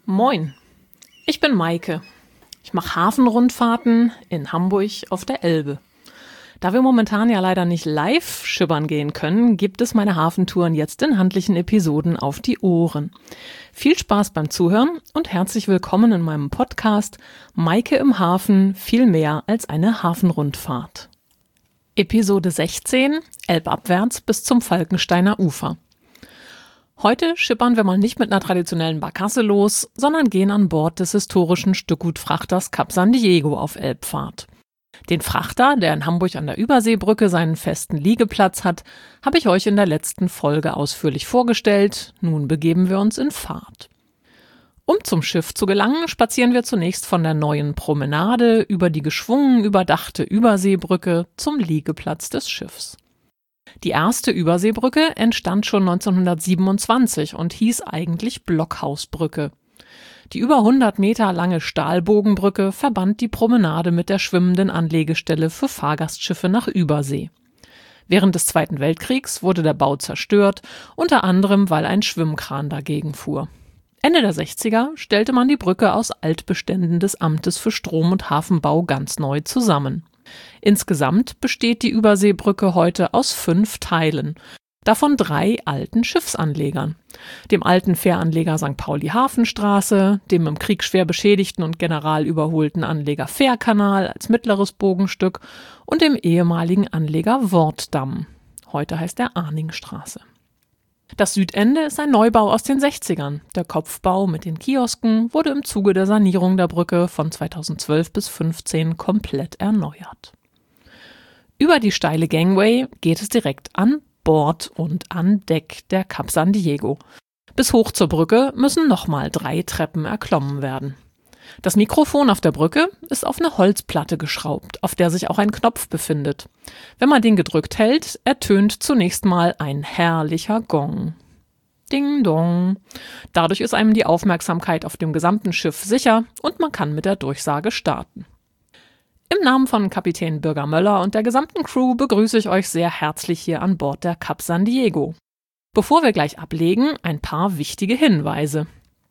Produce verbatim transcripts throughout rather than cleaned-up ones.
Moin, ich bin Maike. Ich mache Hafenrundfahrten in Hamburg auf der Elbe. Da wir momentan ja leider nicht live schippern gehen können, gibt es meine Hafentouren jetzt in handlichen Episoden auf die Ohren. Viel Spaß beim Zuhören und herzlich willkommen in meinem Podcast Maike im Hafen, viel mehr als eine Hafenrundfahrt. Episode sechzehn, Elbabwärts bis zum Falkensteiner Ufer. Heute schippern wir mal nicht mit einer traditionellen Barkasse los, sondern gehen an Bord des historischen Stückgutfrachters Kap San Diego auf Elbfahrt. Den Frachter, der in Hamburg an der Überseebrücke seinen festen Liegeplatz hat, habe ich euch in der letzten Folge ausführlich vorgestellt. Nun begeben wir uns in Fahrt. Um zum Schiff zu gelangen, spazieren wir zunächst von der neuen Promenade über die geschwungen überdachte Überseebrücke zum Liegeplatz des Schiffs. Die erste Überseebrücke entstand schon neunzehnhundertsiebenundzwanzig und hieß eigentlich Blockhausbrücke. Die über hundert Meter lange Stahlbogenbrücke verband die Promenade mit der schwimmenden Anlegestelle für Fahrgastschiffe nach Übersee. Während des Zweiten Weltkriegs wurde der Bau zerstört, unter anderem weil ein Schwimmkran dagegen fuhr. Ende der sechziger stellte man die Brücke aus Altbeständen des Amtes für Strom- und Hafenbau ganz neu zusammen. Insgesamt besteht die Überseebrücke heute aus fünf Teilen, davon drei alten Schiffsanlegern. Dem alten Fähranleger Sankt Pauli Hafenstraße, dem im Krieg schwer beschädigten und generalüberholten Anleger Fährkanal als mittleres Bogenstück und dem ehemaligen Anleger Wortdamm. Heute heißt er Arningstraße. Das Südende ist ein Neubau aus den sechzigern. Der Kopfbau mit den Kiosken wurde im Zuge der Sanierung der Brücke von zweitausendzwölf bis fünfzehn komplett erneuert. Über die steile Gangway geht es direkt an Bord und an Deck der Kap San Diego. Bis hoch zur Brücke müssen nochmal drei Treppen erklommen werden. Das Mikrofon auf der Brücke ist auf eine Holzplatte geschraubt, auf der sich auch ein Knopf befindet. Wenn man den gedrückt hält, ertönt zunächst mal ein herrlicher Gong. Ding dong. Dadurch ist einem die Aufmerksamkeit auf dem gesamten Schiff sicher und man kann mit der Durchsage starten. Im Namen von Kapitän Birger Möller und der gesamten Crew begrüße ich euch sehr herzlich hier an Bord der Kap San Diego. Bevor wir gleich ablegen, ein paar wichtige Hinweise.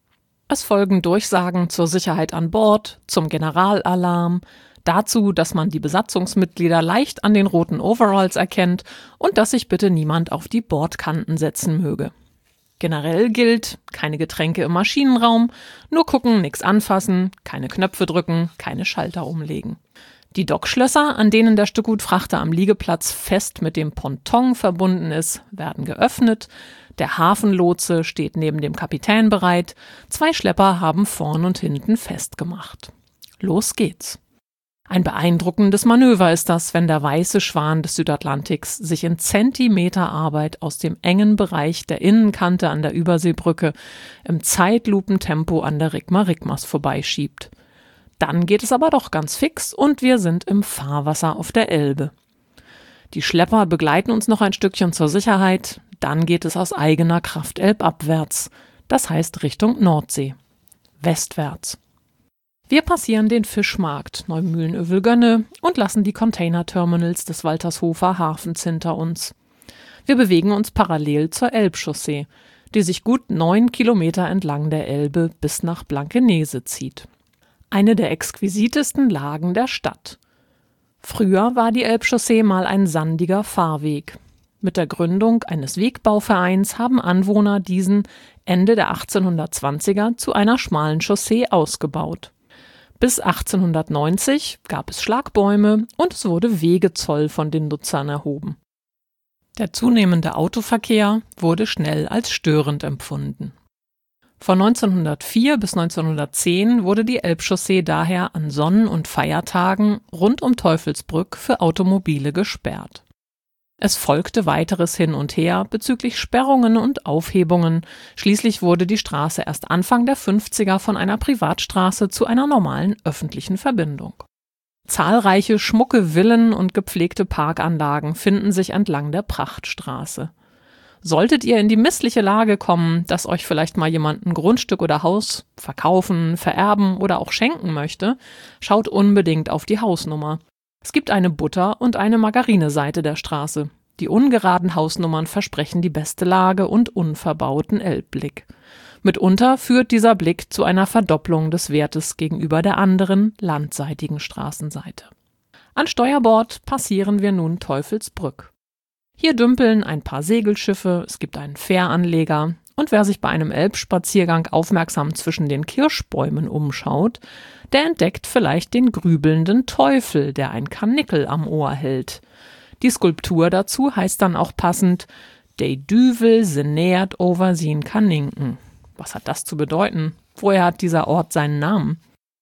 Es folgen Durchsagen zur Sicherheit an Bord, zum Generalalarm, dazu, dass man die Besatzungsmitglieder leicht an den roten Overalls erkennt und dass sich bitte niemand auf die Bordkanten setzen möge. Generell gilt, keine Getränke im Maschinenraum, nur gucken, nichts anfassen, keine Knöpfe drücken, keine Schalter umlegen. Die Dockschlösser, an denen der Stückgutfrachter am Liegeplatz fest mit dem Ponton verbunden ist, werden geöffnet. Der Hafenlotse steht neben dem Kapitän bereit. Zwei Schlepper haben vorn und hinten festgemacht. Los geht's. Ein beeindruckendes Manöver ist das, wenn der weiße Schwan des Südatlantiks sich in Zentimeterarbeit aus dem engen Bereich der Innenkante an der Überseebrücke im Zeitlupentempo an der Rigma-Rigmas vorbeischiebt. Dann geht es aber doch ganz fix und wir sind im Fahrwasser auf der Elbe. Die Schlepper begleiten uns noch ein Stückchen zur Sicherheit, dann geht es aus eigener Kraft elbabwärts, das heißt Richtung Nordsee, westwärts. Wir passieren den Fischmarkt Neumühlen-Övelgönne und lassen die Containerterminals des Waltershofer Hafens hinter uns. Wir bewegen uns parallel zur Elbchaussee, die sich gut neun Kilometer entlang der Elbe bis nach Blankenese zieht. Eine der exquisitesten Lagen der Stadt. Früher war die Elbchaussee mal ein sandiger Fahrweg. Mit der Gründung eines Wegbauvereins haben Anwohner diesen Ende der achtzehnhundertzwanziger zu einer schmalen Chaussee ausgebaut. Bis achtzehnhundertneunzig gab es Schlagbäume und es wurde Wegezoll von den Nutzern erhoben. Der zunehmende Autoverkehr wurde schnell als störend empfunden. Von neunzehnhundertvier bis neunzehnhundertzehn wurde die Elbchaussee daher an Sonn- und Feiertagen rund um Teufelsbrück für Automobile gesperrt. Es folgte weiteres Hin und Her bezüglich Sperrungen und Aufhebungen. Schließlich wurde die Straße erst Anfang der fünfziger von einer Privatstraße zu einer normalen öffentlichen Verbindung. Zahlreiche schmucke Villen und gepflegte Parkanlagen finden sich entlang der Prachtstraße. Solltet ihr in die missliche Lage kommen, dass euch vielleicht mal jemand ein Grundstück oder Haus verkaufen, vererben oder auch schenken möchte, schaut unbedingt auf die Hausnummer. Es gibt eine Butter- und eine Margarineseite der Straße. Die ungeraden Hausnummern versprechen die beste Lage und unverbauten Elbblick. Mitunter führt dieser Blick zu einer Verdopplung des Wertes gegenüber der anderen, landseitigen Straßenseite. An Steuerbord passieren wir nun Teufelsbrück. Hier dümpeln ein paar Segelschiffe, es gibt einen Fähranleger und wer sich bei einem Elbspaziergang aufmerksam zwischen den Kirschbäumen umschaut, der entdeckt vielleicht den grübelnden Teufel, der ein Karnickel am Ohr hält. Die Skulptur dazu heißt dann auch passend »De Düvel se nähert over sin Kaninken«. Was hat das zu bedeuten? Woher hat dieser Ort seinen Namen?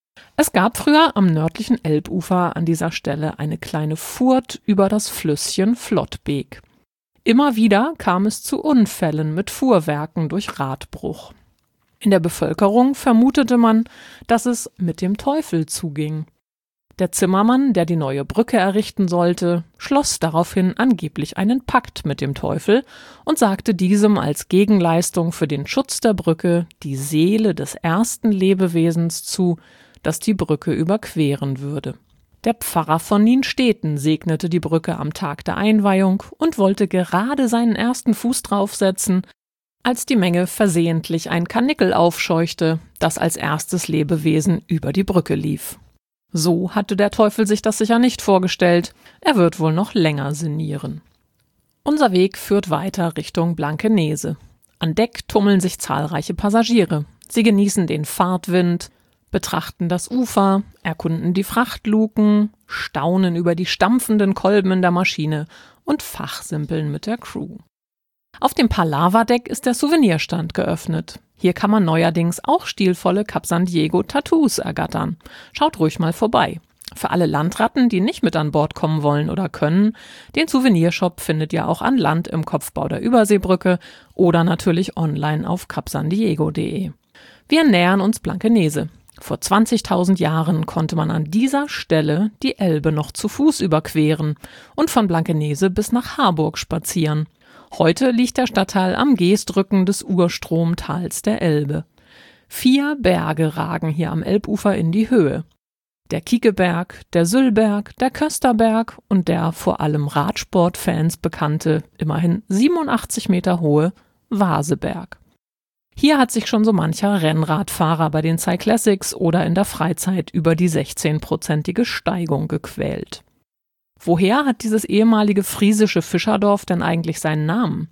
Es gab früher am nördlichen Elbufer an dieser Stelle eine kleine Furt über das Flüsschen Flottbek. Immer wieder kam es zu Unfällen mit Fuhrwerken durch Radbruch. In der Bevölkerung vermutete man, dass es mit dem Teufel zuging. Der Zimmermann, der die neue Brücke errichten sollte, schloss daraufhin angeblich einen Pakt mit dem Teufel und sagte diesem als Gegenleistung für den Schutz der Brücke die Seele des ersten Lebewesens zu, das die Brücke überqueren würde. Der Pfarrer von Nienstedten segnete die Brücke am Tag der Einweihung und wollte gerade seinen ersten Fuß draufsetzen, als die Menge versehentlich ein Karnickel aufscheuchte, das als erstes Lebewesen über die Brücke lief. So hatte der Teufel sich das sicher nicht vorgestellt, er wird wohl noch länger sinnieren. Unser Weg führt weiter Richtung Blankenese. An Deck tummeln sich zahlreiche Passagiere. Sie genießen den Fahrtwind, betrachten das Ufer, erkunden die Frachtluken, staunen über die stampfenden Kolben in der Maschine und fachsimpeln mit der Crew. Auf dem Palava-Deck ist der Souvenirstand geöffnet. Hier kann man neuerdings auch stilvolle Cap San Diego Tattoos ergattern. Schaut ruhig mal vorbei. Für alle Landratten, die nicht mit an Bord kommen wollen oder können, den Souvenirshop findet ihr auch an Land im Kopfbau der Überseebrücke oder natürlich online auf cap san diego punkt de. Wir nähern uns Blankenese. Vor zwanzigtausend Jahren konnte man an dieser Stelle die Elbe noch zu Fuß überqueren und von Blankenese bis nach Harburg spazieren. Heute liegt der Stadtteil am Geestrücken des Urstromtals der Elbe. Vier Berge ragen hier am Elbufer in die Höhe. Der Kiekeberg, der Süllberg, der Kösterberg und der vor allem Radsportfans bekannte, immerhin siebenundachtzig Meter hohe Vaseberg. Hier hat sich schon so mancher Rennradfahrer bei den Cyclassics oder in der Freizeit über die sechzehnprozentige Steigung gequält. Woher hat dieses ehemalige friesische Fischerdorf denn eigentlich seinen Namen?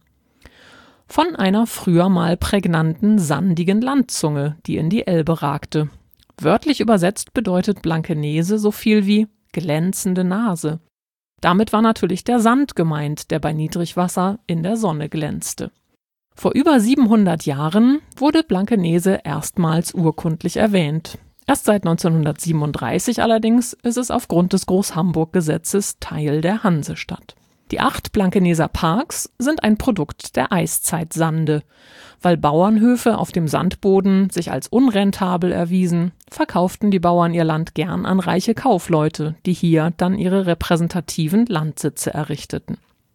Von einer früher mal prägnanten, sandigen Landzunge, die in die Elbe ragte. Wörtlich übersetzt bedeutet Blankenese so viel wie glänzende Nase. Damit war natürlich der Sand gemeint, der bei Niedrigwasser in der Sonne glänzte. Vor über siebenhundert Jahren wurde Blankenese erstmals urkundlich erwähnt. Erst seit neunzehnhundertsiebenunddreißig allerdings ist es aufgrund des Groß-Hamburg-Gesetzes Teil der Hansestadt. Die acht Blankeneser Parks sind ein Produkt der Eiszeitsande. Weil Bauernhöfe auf dem Sandboden sich als unrentabel erwiesen, verkauften die Bauern ihr Land gern an reiche Kaufleute, die hier dann ihre repräsentativen Landsitze errichteten.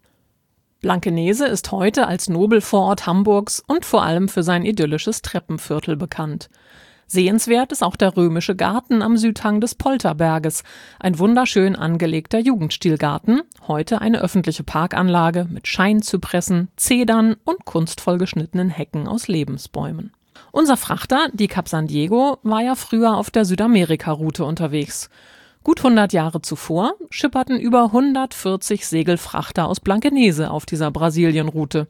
Blankenese ist heute als Nobelvorort Hamburgs und vor allem für sein idyllisches Treppenviertel bekannt. Sehenswert ist auch der römische Garten am Südhang des Polterberges, ein wunderschön angelegter Jugendstilgarten, heute eine öffentliche Parkanlage mit Scheinzypressen, Zedern und kunstvoll geschnittenen Hecken aus Lebensbäumen. Unser Frachter, die Cap San Diego, war ja früher auf der Südamerika-Route unterwegs. Gut hundert Jahre zuvor schipperten über hundertvierzig Segelfrachter aus Blankenese auf dieser Brasilienroute.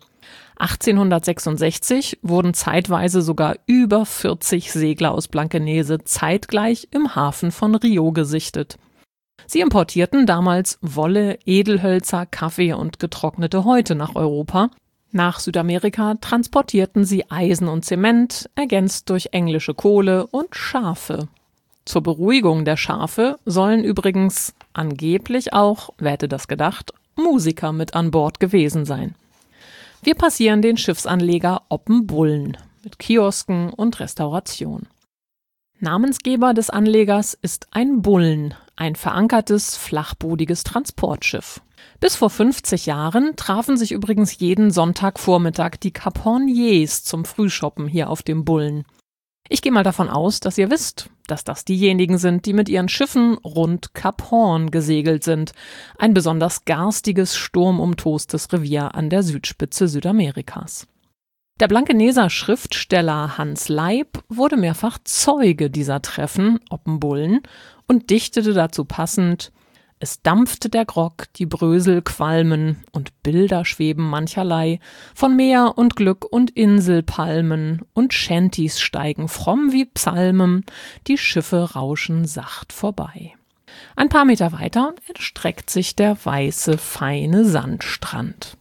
achtzehnhundertsechsundsechzig wurden zeitweise sogar über vierzig Segler aus Blankenese zeitgleich im Hafen von Rio gesichtet. Sie importierten damals Wolle, Edelhölzer, Kaffee und getrocknete Häute nach Europa. Nach Südamerika transportierten sie Eisen und Zement, ergänzt durch englische Kohle und Schafe. Zur Beruhigung der Schafe sollen übrigens angeblich auch, wer hätte das gedacht, Musiker mit an Bord gewesen sein. Wir passieren den Schiffsanleger Oppenbullen mit Kiosken und Restauration. Namensgeber des Anlegers ist ein Bullen, ein verankertes, flachbodiges Transportschiff. Bis vor fünfzig Jahren trafen sich übrigens jeden Sonntagvormittag die Cap Horniers zum Frühshoppen hier auf dem Bullen. Ich gehe mal davon aus, dass ihr wisst, dass das diejenigen sind, die mit ihren Schiffen rund Kap Horn gesegelt sind, ein besonders garstiges, sturmumtostes Revier an der Südspitze Südamerikas. Der Blankeneser Schriftsteller Hans Leib wurde mehrfach Zeuge dieser Treffen, Oppenbullen, und dichtete dazu passend: Es dampfte der Grog, die Brösel qualmen, und Bilder schweben mancherlei, von Meer und Glück und Inselpalmen, und Shanties steigen fromm wie Psalmen, die Schiffe rauschen sacht vorbei. Ein paar Meter weiter erstreckt sich der weiße, feine Sandstrand.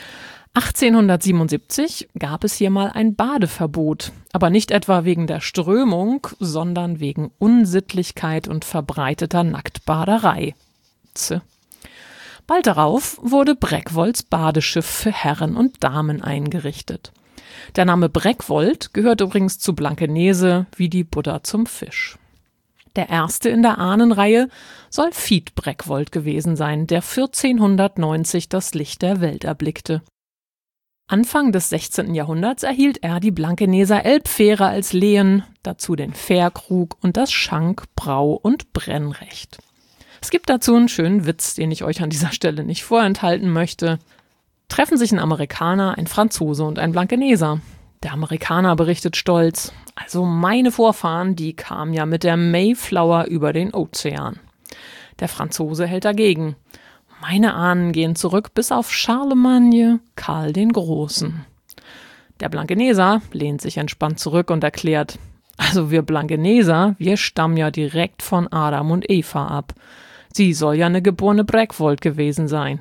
achtzehnhundertsiebenundsiebzig gab es hier mal ein Badeverbot, aber nicht etwa wegen der Strömung, sondern wegen Unsittlichkeit und verbreiteter Nacktbaderei. Z. Bald darauf wurde Breckvolds Badeschiff für Herren und Damen eingerichtet. Der Name Breckvold gehört übrigens zu Blankenese wie die Butter zum Fisch. Der erste in der Ahnenreihe soll Fiet Breckvold gewesen sein, der vierzehnhundertneunzig das Licht der Welt erblickte. Anfang des sechzehnten Jahrhunderts erhielt er die Blankeneser Elbfähre als Lehen, dazu den Fährkrug und das Schank-, Brau- und Brennrecht. Es gibt dazu einen schönen Witz, den ich euch an dieser Stelle nicht vorenthalten möchte. Treffen sich ein Amerikaner, ein Franzose und ein Blankeneser. Der Amerikaner berichtet stolz: Also meine Vorfahren, die kamen ja mit der Mayflower über den Ozean. Der Franzose hält dagegen: Meine Ahnen gehen zurück bis auf Charlemagne, Karl den Großen. Der Blankeneser lehnt sich entspannt zurück und erklärt: Also wir Blankeneser, wir stammen ja direkt von Adam und Eva ab. Sie soll ja eine geborene Breckvold gewesen sein.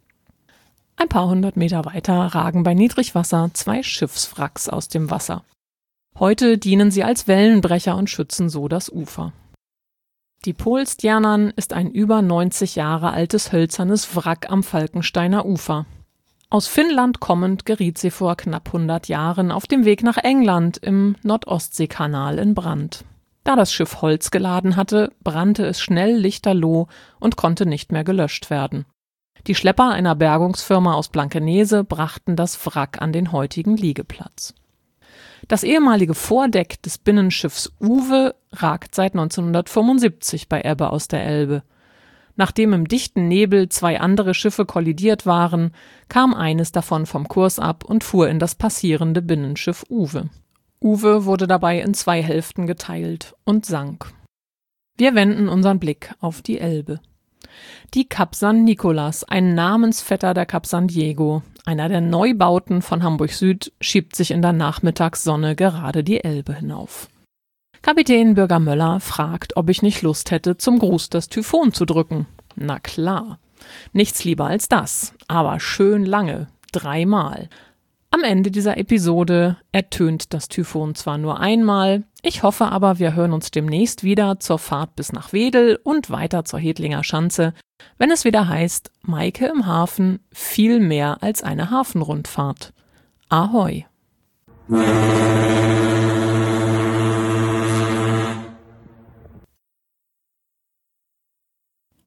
Ein paar hundert Meter weiter ragen bei Niedrigwasser zwei Schiffswracks aus dem Wasser. Heute dienen sie als Wellenbrecher und schützen so das Ufer. Die Polstjernern ist ein über neunzig Jahre altes hölzernes Wrack am Falkensteiner Ufer. Aus Finnland kommend geriet sie vor knapp hundert Jahren auf dem Weg nach England im Nordostseekanal in Brand. Da das Schiff Holz geladen hatte, brannte es schnell lichterloh und konnte nicht mehr gelöscht werden. Die Schlepper einer Bergungsfirma aus Blankenese brachten das Wrack an den heutigen Liegeplatz. Das ehemalige Vordeck des Binnenschiffs Uwe ragt seit neunzehnhundertfünfundsiebzig bei Ebbe aus der Elbe. Nachdem im dichten Nebel zwei andere Schiffe kollidiert waren, kam eines davon vom Kurs ab und fuhr in das passierende Binnenschiff Uwe. Uwe wurde dabei in zwei Hälften geteilt und sank. Wir wenden unseren Blick auf die Elbe. Die Kap San Nicolas, ein Namensvetter der Kap San Diego, einer der Neubauten von Hamburg Süd, schiebt sich in der Nachmittagssonne gerade die Elbe hinauf. Kapitän Bürger Möller fragt, ob ich nicht Lust hätte, zum Gruß das Typhon zu drücken. Na klar, nichts lieber als das, aber schön lange, dreimal. Am Ende dieser Episode ertönt das Typhon zwar nur einmal, ich hoffe aber, wir hören uns demnächst wieder zur Fahrt bis nach Wedel und weiter zur Hedlinger Schanze, wenn es wieder heißt, Maike im Hafen, viel mehr als eine Hafenrundfahrt. Ahoi!